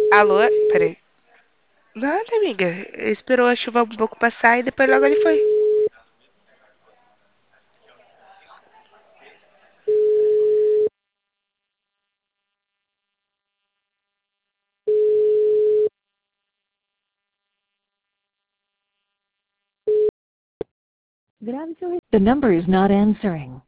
Alô? Peraí. Nada, amiga. Esperou a chuva um pouco passar e depois logo ele foi. The number is not answering.